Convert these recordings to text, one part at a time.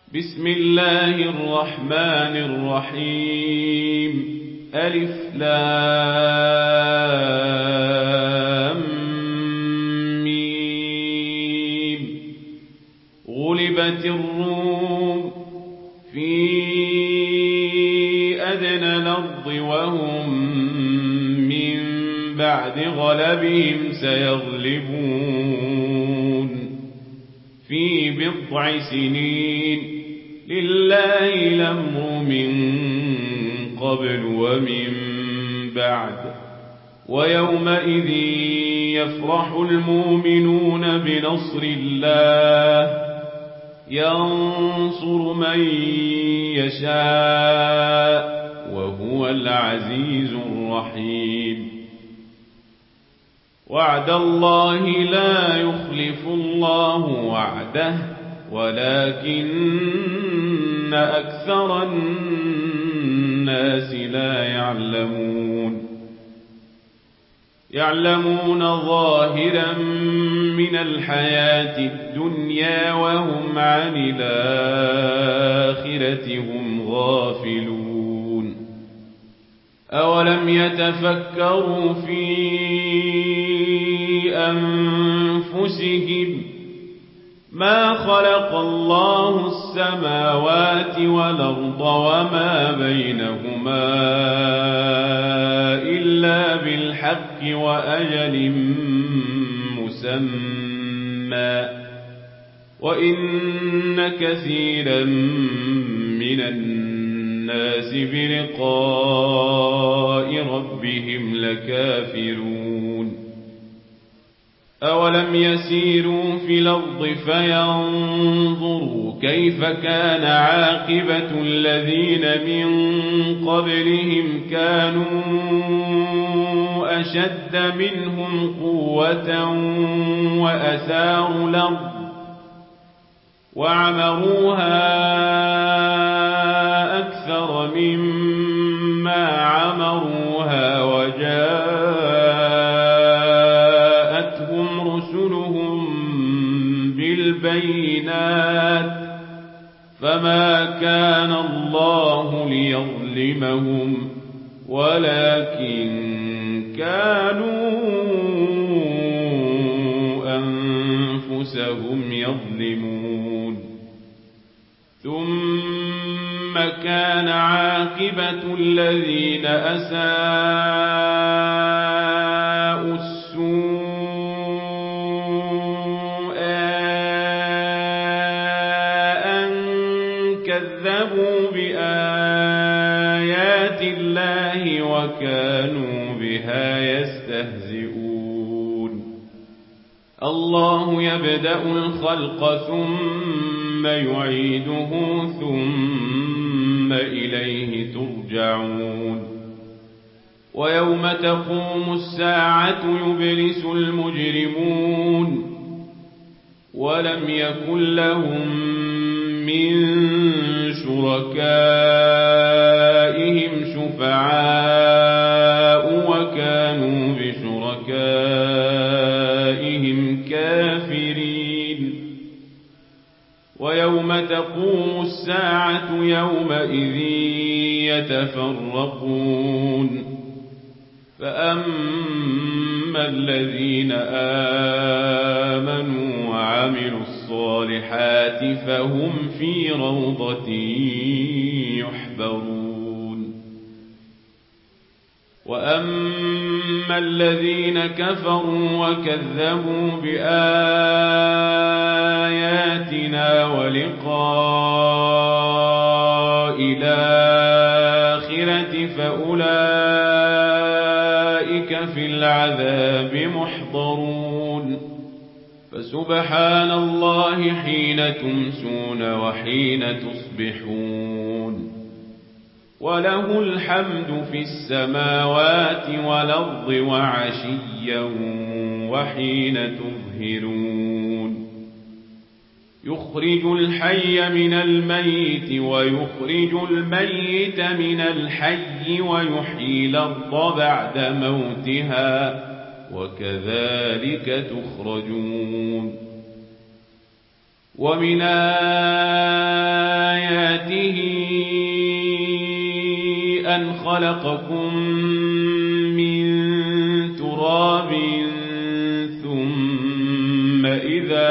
بسم الله الرحمن الرحيم ألف لام ميم غلبت الروم في أدنى الأرض وهم من بعد غلبهم سيغلبون في بضع سنين لله الأمر من قبل ومن بعد ويومئذ يفرح المؤمنون بنصر الله ينصر من يشاء وهو العزيز الرحيم وعد الله لا يخلف الله وعده ولكن أكثر الناس لا يعلمون ظاهرا من الحياة الدنيا وهم عن الآخرة هم غافلون أولم يتفكروا في أنفسهم ما خلق الله السماوات والأرض وما بينهما إلا بالحق وأجل مسمى وإن كثيرا من الناس بلقاء ربهم لكافرون أولم يسيروا في الأرض فينظروا كيف كان عاقبة الذين من قبلهم كانوا أشد منهم قوة وأثاروا الأرض وعمروها أكثر مما عمروها وجاءتهم رسلهم بالبينات فما كان الله ليظلمهم ولكن كانوا أنفسهم يظلمون ثم كان عاقبة الذين أساءوا السوء أن كذبوا بآيات الله وكانوا بها يستهزئون الله يبدأ الخلق ثم يعيده ثم إليه ترجعون ويوم تقوم الساعة يبلس المجرمون ولم يكن لهم من شركائهم شفعاء وكانوا بشركائهم كافرين ويوم تقوم الساعة يومئذ يتفرقون فأما الذين آمنوا وعملوا الصالحات فهم في روضة يحبرون وأما الذين كفروا وكذبوا بآياتنا ولقاء الآخرة فأولئك في العذاب محضرون فسبحان الله حين تمسون وحين تصبحون وله الحمد في السماوات والأرض وعشيا وحين تظهرون يخرج الحي من الميت ويخرج الميت من الحي ويحيي الأرض بعد موتها وكذلك تخرجون ومن أن خلقكم من تراب ثم إذا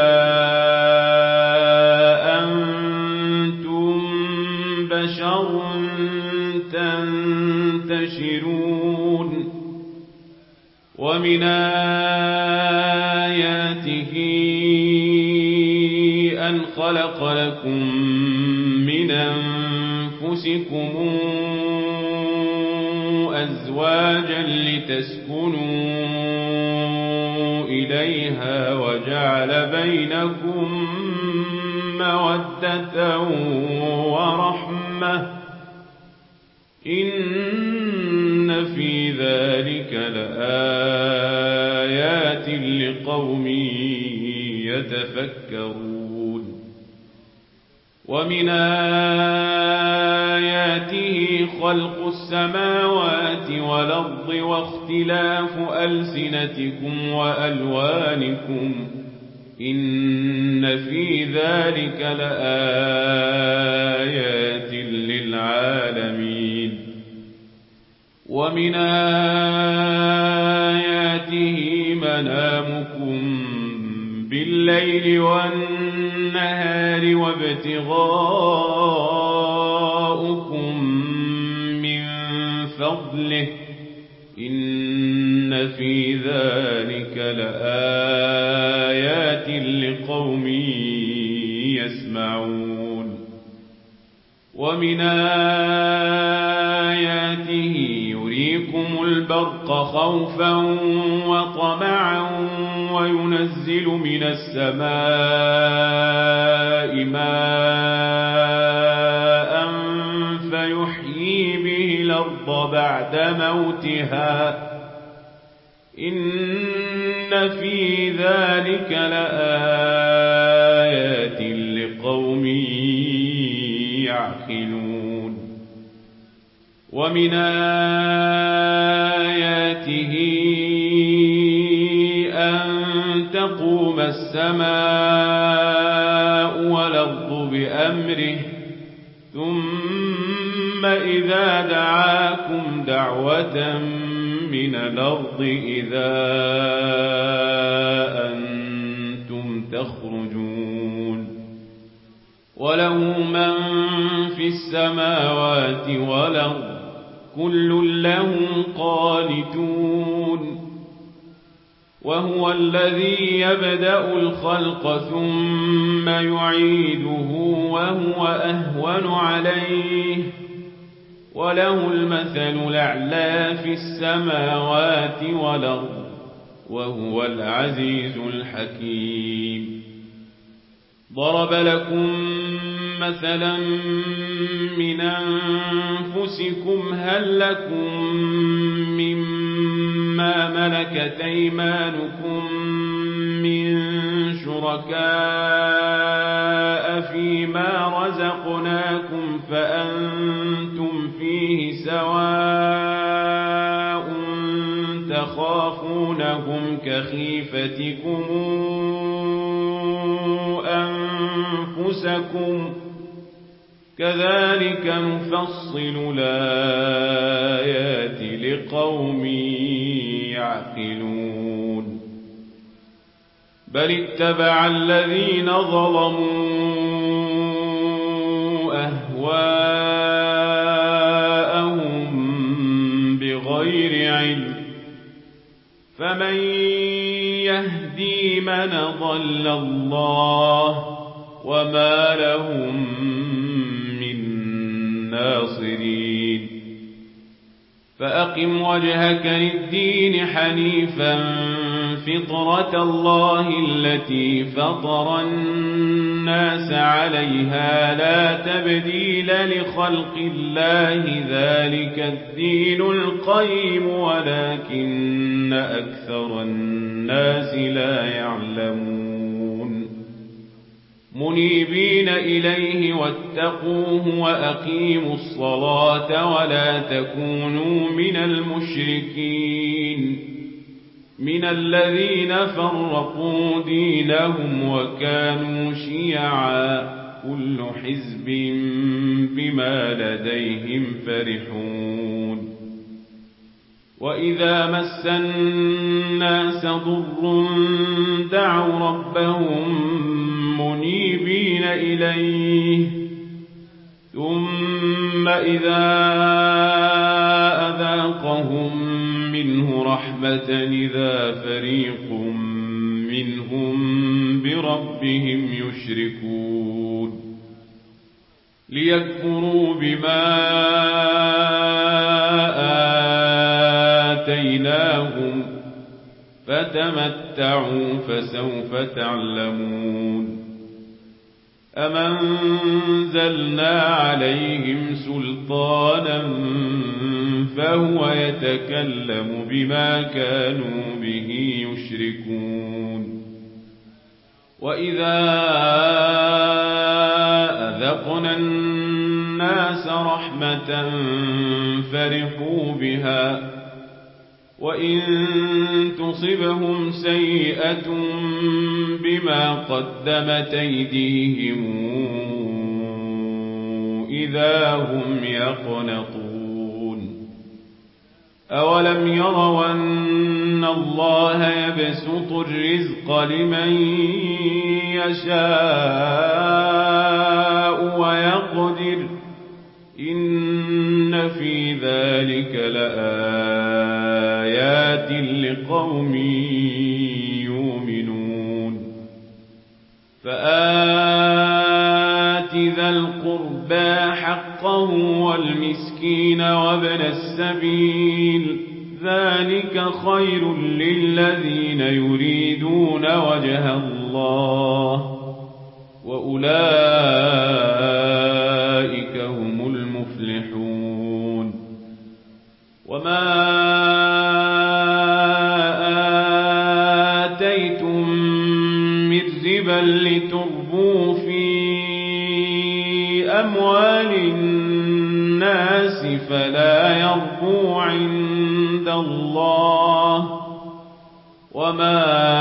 أنتم بشر تنتشرون ومن آياته أن خلق لكم من أنفسكم أزواجا لتسكنوا إليها وجعل بينكم مودة ورحمة إن في ذلك لآيات لقوم يتفكرون ومن آياته خلق السماوات والأرض واختلاف ألسنتكم وألوانكم إن في ذلك لآيات للعالمين ومن آياته منامكم بالليل والنهار وابتغاؤكم من فضله إن في ذلك لآيات لقوم يسمعون ومن آياته يريكم البرق خوفا وطمعا وينزل من السماء ماء فيحيي به الأرض بعد موتها إن في ذلك لآيات لقوم يعقلون ومن آياته أن تقوم السماء والأرض بأمره ثم إذا دعاكم دعوة من الأرض إذا أنتم تخرجون وله من في السماوات والأرض كل له قانتون وهو الذي يبدأ الخلق ثم يعيده وهو أهون عليه وله المثل الأعلى في السماوات والأرض وهو العزيز الحكيم ضرب لكم مثلا من أنفسكم هل لكم مما ملكت أيمانكم من شركاء فيما رزقناكم فأنتم فيه سواء تخافونهم كخيفتكم أنفسكم كذلك نفصل الآيات لقوم يعقلون بل اتبع الذين ظلموا أهواءهم بغير علم فمن يهدي من ضل الله وما لهم من ناصرين فأقم وجهك للدين حنيفا فطرة الله التي فطر الناس عليها لا تبديل لخلق الله ذلك الدين القيم ولكن أكثر الناس لا يعلمون منيبين إليه واتقوه وأقيموا الصلاة ولا تكونوا من المشركين من الذين فرقوا دينهم وكانوا شيعا كل حزب بما لديهم فرحون وإذا مس الناس ضر دعوا ربهم منيبين إليه ثم إذا أذاقهم منه رحمة إذا فريق منهم بربهم يشركون ليكفروا بما آتيناهم فتمتعوا فسوف تعلمون أم أنزلنا عليهم سلطانا فهو يتكلم بما كانوا به يشركون وإذا أذقنا الناس رحمة فرحوا بها وإن تصبهم سيئة بما قدمت أيديهم إذا هم يقنطون أولم يروا أن الله يبسط الرزق لمن يشاء ويقدر إن في ذلك لآيات لقوم يؤمنون فآت ذا القربى حقه والمسكين وابن السبيل ذلك خير للذين يريدون وجه الله وأولئك هم المفلحون وما آتيتم من ربا لتربوا في أموال الناس فلا يربو عند الله وما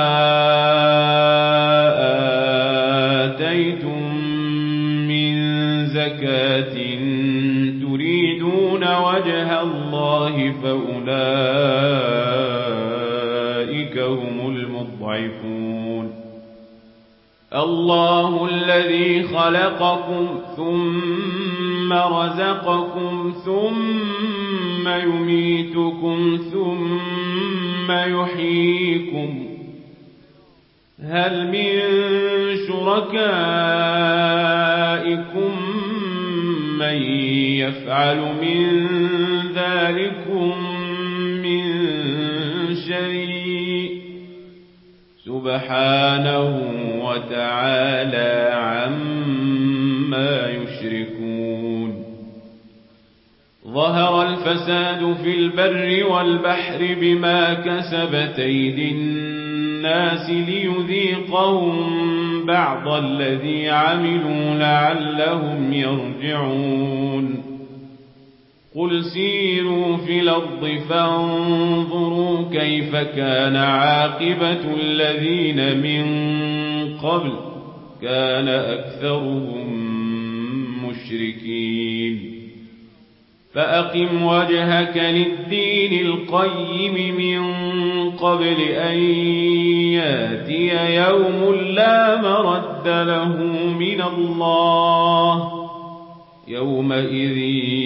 آتيتم من زكاة تريدون وجه الله فأولئك هم المضعفون الله الذي خلقكم ثم رزقكم ثم يميتكم ثم يحييكم هل من شركائكم من يفعل من ذلكم من شيء سبحانه وتعالى عما يشركون ظهر الفساد في البر والبحر بما كسبت أيدي الناس ليذيقهم بعض الذي عملوا لعلهم يرجعون قل سيروا في الأرض فانظروا كيف كان عاقبة الذين من قبل كان أكثرهم مشركين فأقم وجهك للدين القيم من قبل أن ياتي يوم لا مرد له من الله يومئذ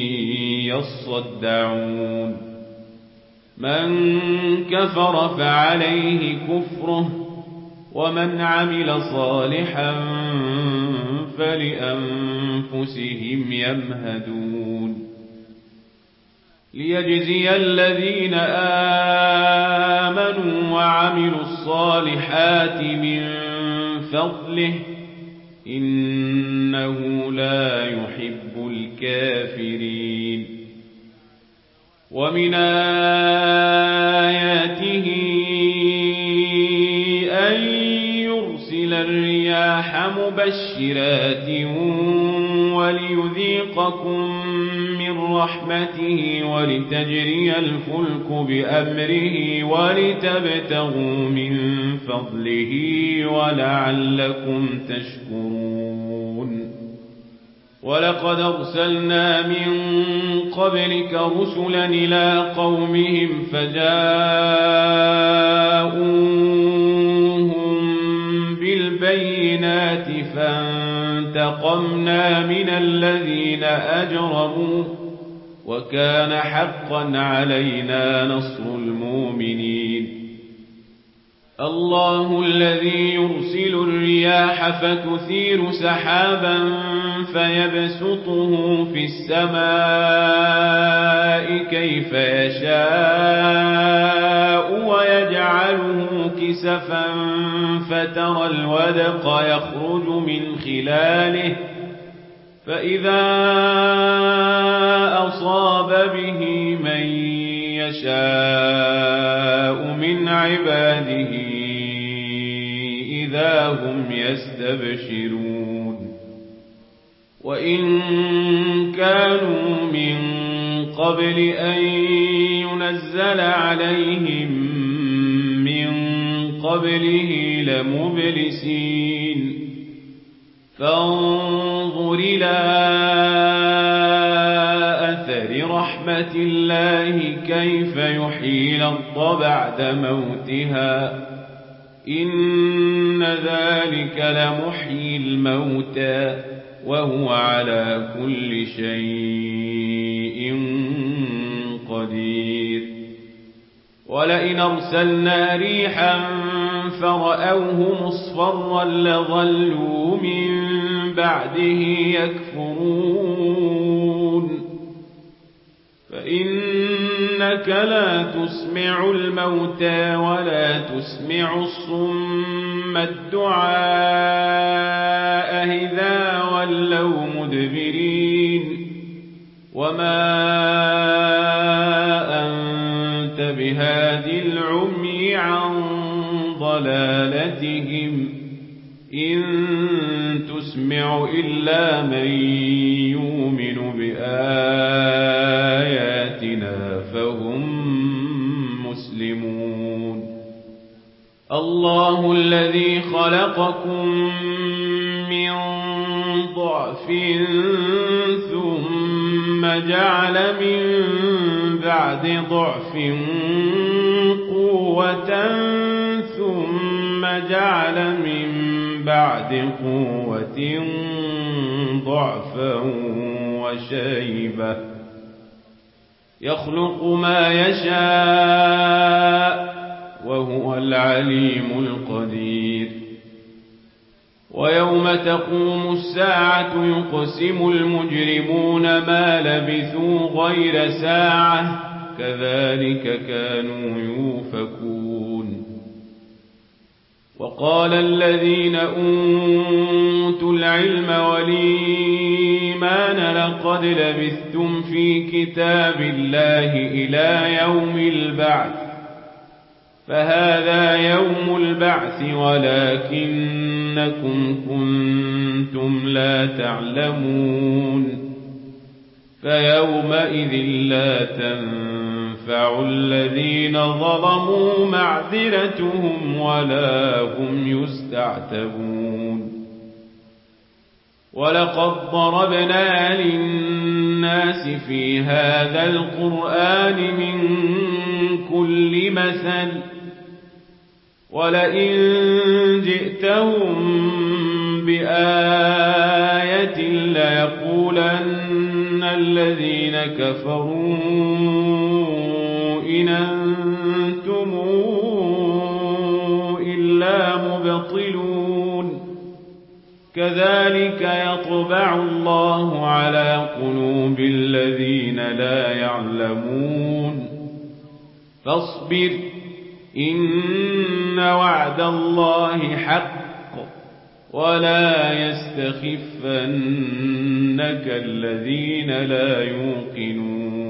يصدعون من كفر فعليه كفره ومن عمل صالحا فلأنفسهم يمهدون ليجزي الذين آمنوا وعملوا الصالحات من فضله إنه لا يحب الكافرين ومن آياته أن يرسل الرياح مبشرات وليذيقكم من رحمته ولتجري الفلك بأمره ولتبتغوا من فضله ولعلكم تشكرون ولقد أرسلنا من قبلك رسلا إلى قومهم فجاءوهم بالبينات فانتقمنا من الذين أجرموا وكان حقا علينا نصر المؤمنين الله الذي يرسل الرياح فتثير سحابا فيبسطه في السماء كيف يشاء ويجعله كسفا فترى الودق يخرج من خلاله فإذا أصاب به من يشاء من عباده إذا هم يستبشرون وإن كانوا من قبل أن ينزل عليهم من قبله لمبلسين فانظر إلى أثر رحمة الله كيف يحيي الأرض بعد موتها إن ذلك لمحيي الموتى وهو على كل شيء قدير ولئن أرسلنا ريحا فرأوه مصفرا لظلوا من بعده يكفرون فإنك لا تسمع الموتى ولا تسمع الصم الدعاء إذا ولوا مدبرين وما أنت بهاد العمي عن ضلالتهم إن تسمع إلا من يؤمن بآياتنا فهم مسلمون الله الذي خلقكم من ضعف ثم جعل من بعد ضعف قوة ثم جعل من بعد قوة ضعفا وشيبة يخلق ما يشاء وهو العليم القدير ويوم تقوم الساعة يقسم المجرمون ما لبثوا غير ساعة كذلك كانوا يؤفكون وقال الذين أوتوا العلم والإيمان لقد لبثتم في كتاب الله إلى يوم البعث فهذا يوم البعث ولكنكم كنتم لا تعلمون فيومئذ لا تنفع الذين ظلموا معذرتهم ولا هم يستعتبون ولقد ضربنا للناس في هذا القرآن من كل مثل ولئن جئتهم بآية ليقولن الذين كفروا إن أنتم إلا مبطلون كذلك يطبع الله على قلوب الذين لا يعلمون فاصبر إن وعد الله حق ولا يستخفنك الذين لا يوقنون